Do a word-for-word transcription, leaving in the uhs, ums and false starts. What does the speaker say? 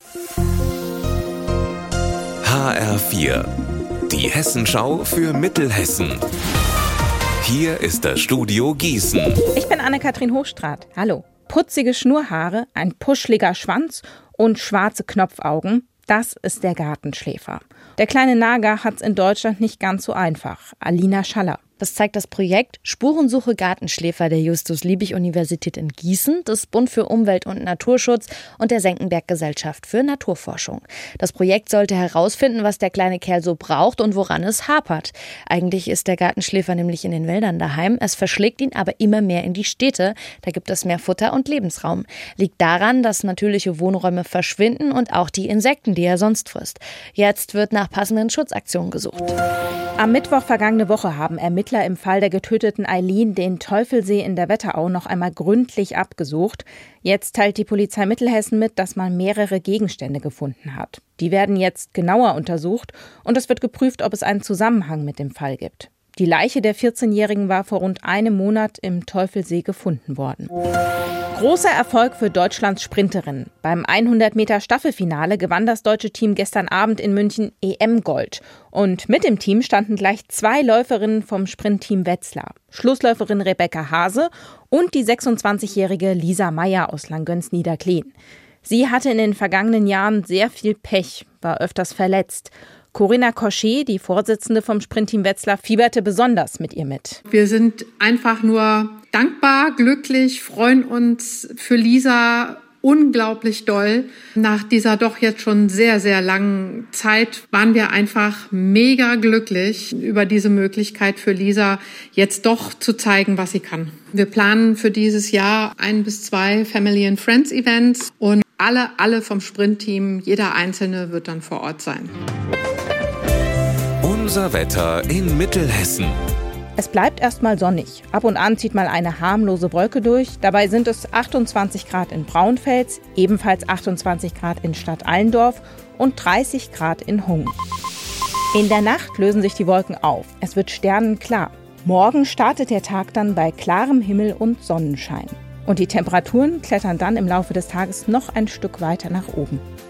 H R vier, die Hessenschau für Mittelhessen. Hier ist das Studio Gießen. Ich bin Anne-Kathrin Hochstraat. Hallo. Putzige Schnurrhaare, ein puschliger Schwanz und schwarze Knopfaugen. Das ist der Gartenschläfer. Der kleine Nager hat's in Deutschland nicht ganz so einfach. Alina Schaller. Das zeigt das Projekt Spurensuche Gartenschläfer der Justus-Liebig-Universität in Gießen, des Bund für Umwelt und Naturschutz und der Senckenberg-Gesellschaft für Naturforschung. Das Projekt sollte herausfinden, was der kleine Kerl so braucht und woran es hapert. Eigentlich ist der Gartenschläfer nämlich in den Wäldern daheim. Es verschlägt ihn aber immer mehr in die Städte. Da gibt es mehr Futter und Lebensraum. Liegt daran, dass natürliche Wohnräume verschwinden und auch die Insekten, die er sonst frisst. Jetzt wird nach passenden Schutzaktionen gesucht. Am Mittwoch vergangene Woche haben Ermittler im Fall der getöteten Eileen den Teufelsee in der Wetterau noch einmal gründlich abgesucht. Jetzt teilt die Polizei Mittelhessen mit, dass man mehrere Gegenstände gefunden hat. Die werden jetzt genauer untersucht und es wird geprüft, ob es einen Zusammenhang mit dem Fall gibt. Die Leiche der vierzehnjährigen war vor rund einem Monat im Teufelsee gefunden worden. Großer Erfolg für Deutschlands Sprinterinnen. Beim hundert Meter Staffelfinale gewann das deutsche Team gestern Abend in München E M-Gold. Und mit dem Team standen gleich zwei Läuferinnen vom Sprintteam Wetzlar. Schlussläuferin Rebecca Hase und die sechsundzwanzigjährige Lisa Meyer aus Langgöns-Niederkleen. Sie hatte in den vergangenen Jahren sehr viel Pech, war öfters verletzt. Corinna Cochet, die Vorsitzende vom Sprintteam Wetzlar, fieberte besonders mit ihr mit. Wir sind einfach nur dankbar, glücklich, freuen uns für Lisa unglaublich doll. Nach dieser doch jetzt schon sehr, sehr langen Zeit waren wir einfach mega glücklich über diese Möglichkeit für Lisa, jetzt doch zu zeigen, was sie kann. Wir planen für dieses Jahr ein bis zwei Family and Friends Events und alle, alle vom Sprintteam, jeder Einzelne wird dann vor Ort sein. Unser Wetter in Mittelhessen. Es bleibt erstmal sonnig. Ab und an zieht mal eine harmlose Wolke durch. Dabei sind es achtundzwanzig Grad in Braunfels, ebenfalls achtundzwanzig Grad in Stadtallendorf und dreißig Grad in Hungen. In der Nacht lösen sich die Wolken auf. Es wird sternenklar. Morgen startet der Tag dann bei klarem Himmel und Sonnenschein. Und die Temperaturen klettern dann im Laufe des Tages noch ein Stück weiter nach oben.